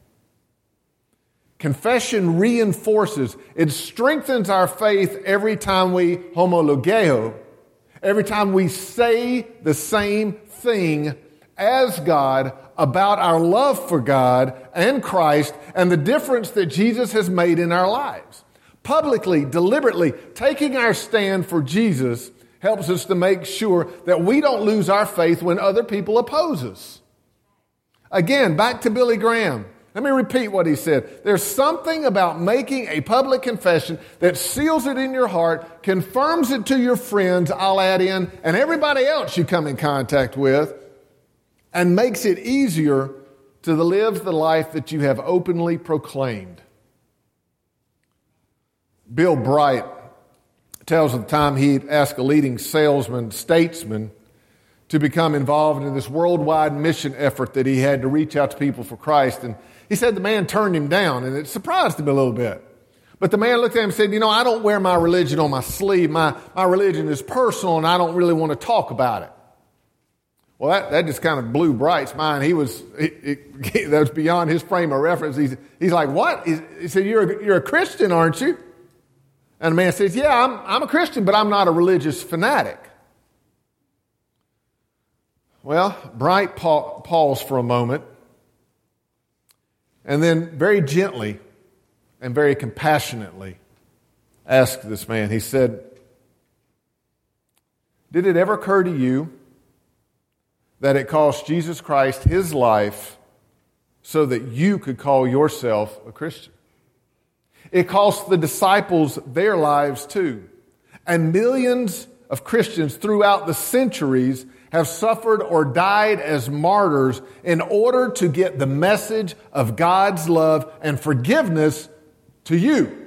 Confession reinforces, it strengthens our faith every time we homologeo, every time we say the same thing as God about our love for God and Christ and the difference that Jesus has made in our lives. Publicly, deliberately, taking our stand for Jesus helps us to make sure that we don't lose our faith when other people oppose us. Again, back to Billy Graham. Let me repeat what he said. There's something about making a public confession that seals it in your heart, confirms it to your friends, I'll add in, and everybody else you come in contact with, and makes it easier to live the life that you have openly proclaimed. Bill Bright tells of the time he asked a leading salesman, statesman, to become involved in this worldwide mission effort that he had to reach out to people for Christ. And he said the man turned him down, and it surprised him a little bit. But the man looked at him and said, "You know, I don't wear my religion on my sleeve. My, my religion is personal, and I don't really want to talk about it." Well, that, that just kind of blew Bright's mind. He was, it, it, that was beyond his frame of reference. He's, he's like, "What?" He, he said, you're a, you're a Christian, aren't you? And the man says, "Yeah, I'm, I'm a Christian, but I'm not a religious fanatic." Well, Bright pa- paused for a moment and then very gently and very compassionately asked this man, he said, "Did it ever occur to you that it cost Jesus Christ his life so that you could call yourself a Christian? It cost the disciples their lives too. And millions of Christians throughout the centuries have suffered or died as martyrs in order to get the message of God's love and forgiveness to you.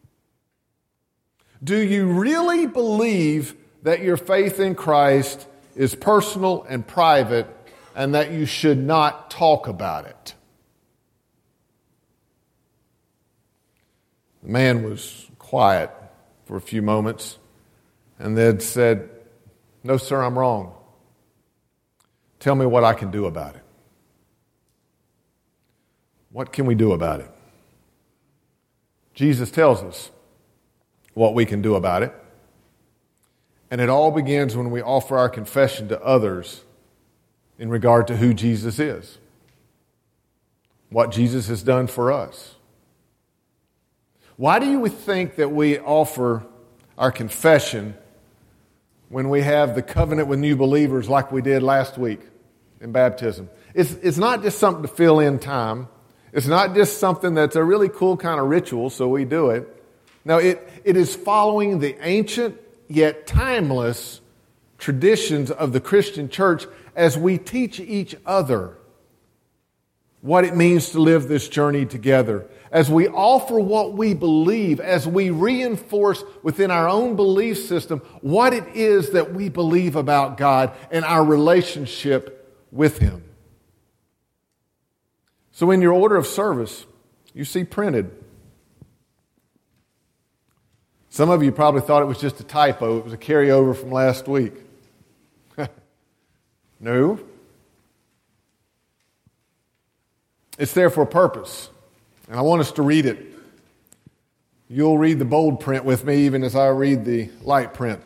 Do you really believe that your faith in Christ is personal and private and that you should not talk about it?" The man was quiet for a few moments and then said, "No, sir, I'm wrong. Tell me what I can do about it." What can we do about it? Jesus tells us what we can do about it. And it all begins when we offer our confession to others in regard to who Jesus is, what Jesus has done for us. Why do you think that we offer our confession when we have the covenant with new believers like we did last week in baptism? It's, it's not just something to fill in time. It's not just something that's a really cool kind of ritual, so we do it. No, it, it is following the ancient yet timeless traditions of the Christian church as we teach each other what it means to live this journey together, as we offer what we believe, as we reinforce within our own belief system what it is that we believe about God and our relationship with Him. So in your order of service, you see printed. Some of you probably thought it was just a typo. It was a carryover from last week. No. It's there for a purpose. And I want us to read it. You'll read the bold print with me even as I read the light print.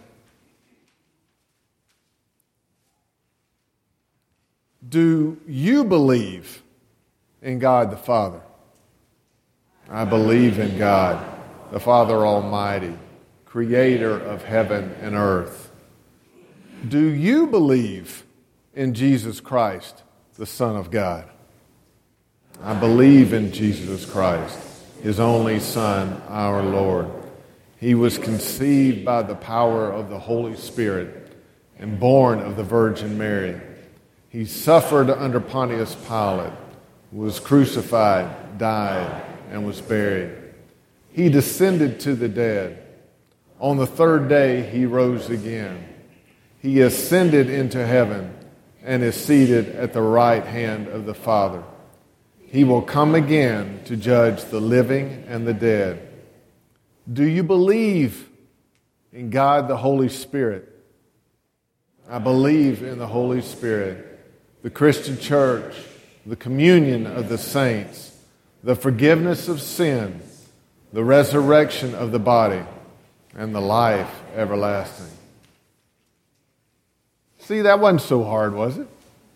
Do you believe in God the Father? I believe in God, the Father Almighty, creator of heaven and earth. Do you believe in Jesus Christ, the Son of God? I believe in Jesus Christ, His only Son, our Lord. He was conceived by the power of the Holy Spirit and born of the Virgin Mary. He suffered under Pontius Pilate, was crucified, died, and was buried. He descended to the dead. On the third day, He rose again. He ascended into heaven and is seated at the right hand of the Father. He will come again to judge the living and the dead. Do you believe in God the Holy Spirit? I believe in the Holy Spirit, the Christian church, the communion of the saints, the forgiveness of sin, the resurrection of the body, and the life everlasting. See, that wasn't so hard, was it?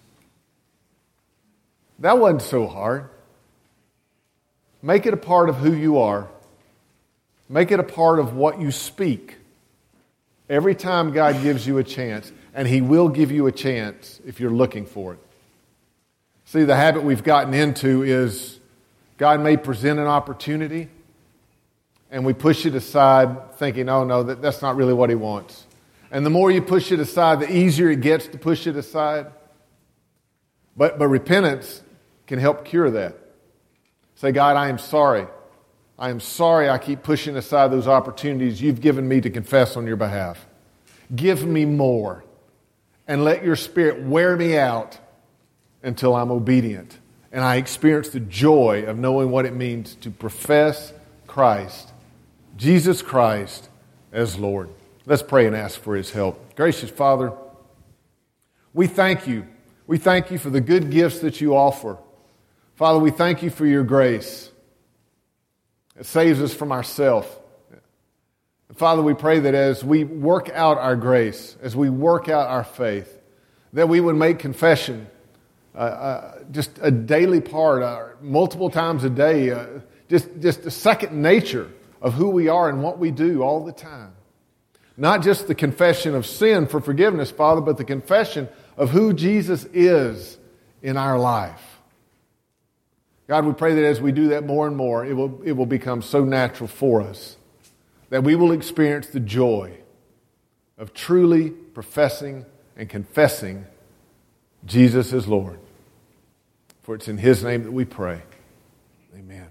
That wasn't so hard. Make it a part of who you are. Make it a part of what you speak. Every time God gives you a chance, and He will give you a chance if you're looking for it. See, the habit we've gotten into is God may present an opportunity, and we push it aside thinking, oh no, that, that's not really what He wants. And the more you push it aside, the easier it gets to push it aside. But, but repentance can help cure that. Say, God, I am sorry. I am sorry I keep pushing aside those opportunities you've given me to confess on your behalf. Give me more. And let your Spirit wear me out until I'm obedient. And I experience the joy of knowing what it means to profess Christ, Jesus Christ, as Lord. Let's pray and ask for His help. Gracious Father, we thank You. We thank You for the good gifts that You offer. Father, we thank You for Your grace. It saves us from ourselves. Father, we pray that as we work out our grace, as we work out our faith, that we would make confession uh, uh, just a daily part, uh, multiple times a day, uh, just, just a second nature of who we are and what we do all the time. Not just the confession of sin for forgiveness, Father, but the confession of who Jesus is in our life. God, we pray that as we do that more and more, it will, it will become so natural for us that we will experience the joy of truly professing and confessing Jesus is Lord. For it's in His name that we pray. Amen.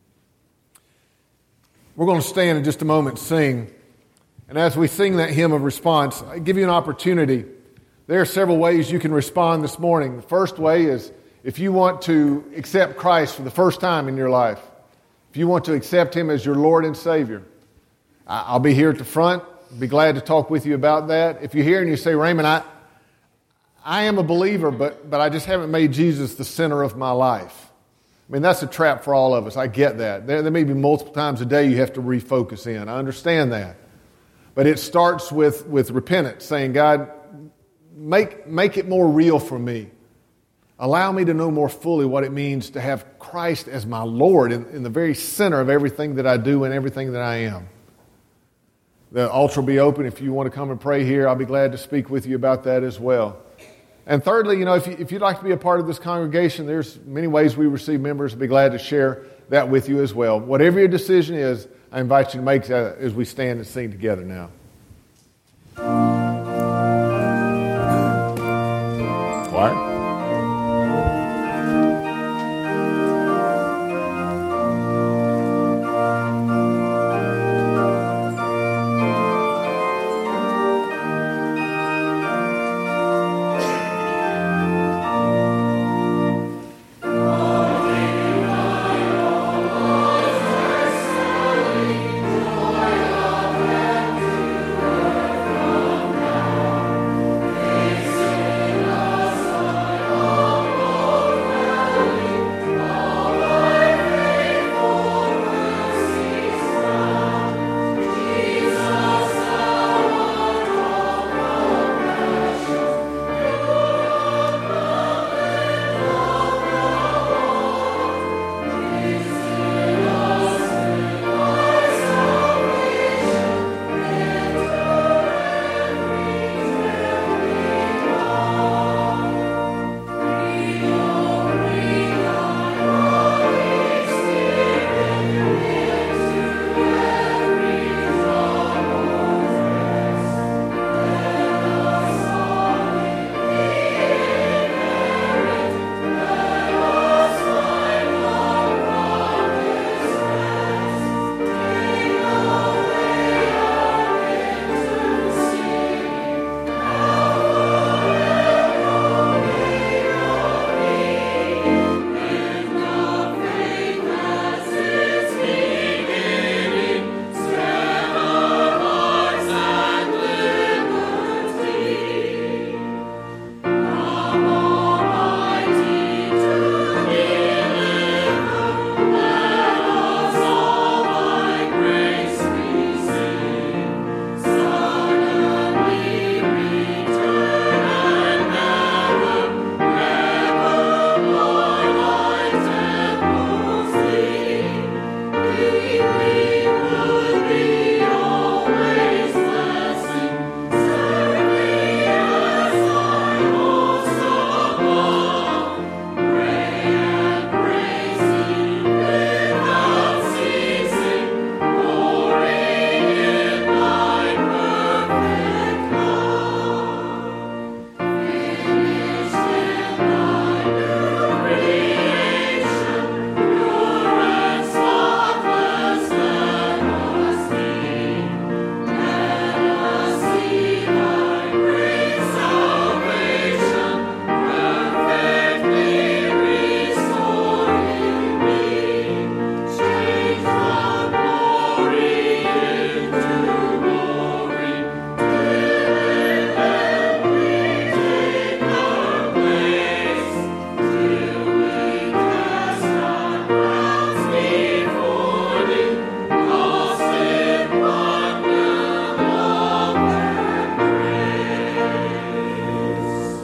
We're going to stand in just a moment and sing. And as we sing that hymn of response, I give you an opportunity. There are several ways you can respond this morning. The first way is if you want to accept Christ for the first time in your life, if you want to accept Him as your Lord and Savior, I'll be here at the front. I'll be glad to talk with you about that. If you're here and you say, Raymond, I, I am a believer, but, but I just haven't made Jesus the center of my life. I mean, that's a trap for all of us. I get that. There, there may be multiple times a day you have to refocus in. I understand that. But it starts with, with repentance, saying, God, make, make it more real for me. Allow me to know more fully what it means to have Christ as my Lord in, in the very center of everything that I do and everything that I am. The altar will be open. If you want to come and pray here, I'll be glad to speak with you about that as well. And thirdly, you know, if, you, if you'd like to be a part of this congregation, there's many ways we receive members. I'll be glad to share that with you as well. Whatever your decision is, I invite you to make that as we stand and sing together now. Choir.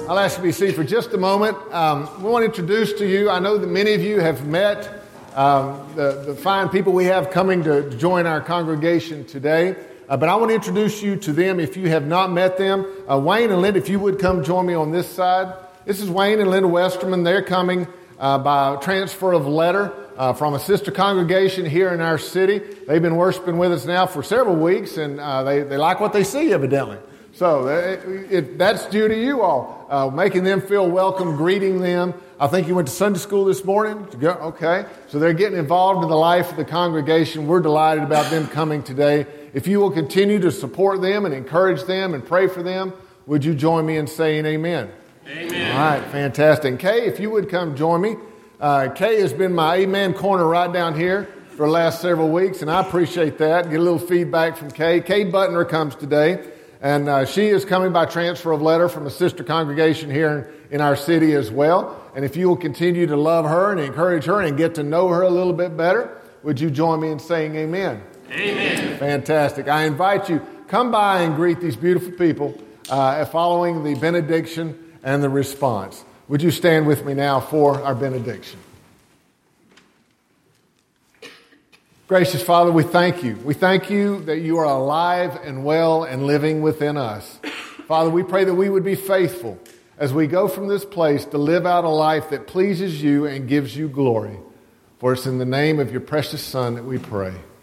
I'll ask you to be seated for just a moment. Um, we want to introduce to you, I know that many of you have met um, the, the fine people we have coming to, to join our congregation today. Uh, but I want to introduce you to them if you have not met them. Uh, Wayne and Linda, if you would come join me on this side. This is Wayne and Linda Westerman. They're coming uh, by transfer of letter uh, from a sister congregation here in our city. They've been worshiping with us now for several weeks, and uh, they, they like what they see, evidently. So it, it, that's due to you all, uh, making them feel welcome, greeting them. I think you went to Sunday school this morning. Okay. So they're getting involved in the life of the congregation. We're delighted about them coming today. If you will continue to support them and encourage them and pray for them, would you join me in saying amen? Amen. All right, fantastic. And Kay, if you would come join me. Uh, Kay has been my amen corner right down here for the last several weeks, and I appreciate that. Get a little feedback from Kay. Kay Butner comes today. And uh, she is coming by transfer of letter from a sister congregation here in, in our city as well. And if you will continue to love her and encourage her and get to know her a little bit better, would you join me in saying amen? Amen. Fantastic. I invite you, come by and greet these beautiful people uh, following the benediction and the response. Would you stand with me now for our benediction? Gracious Father, we thank you. We thank you that you are alive and well and living within us. Father, we pray that we would be faithful as we go from this place to live out a life that pleases you and gives you glory. For it's in the name of your precious Son that we pray.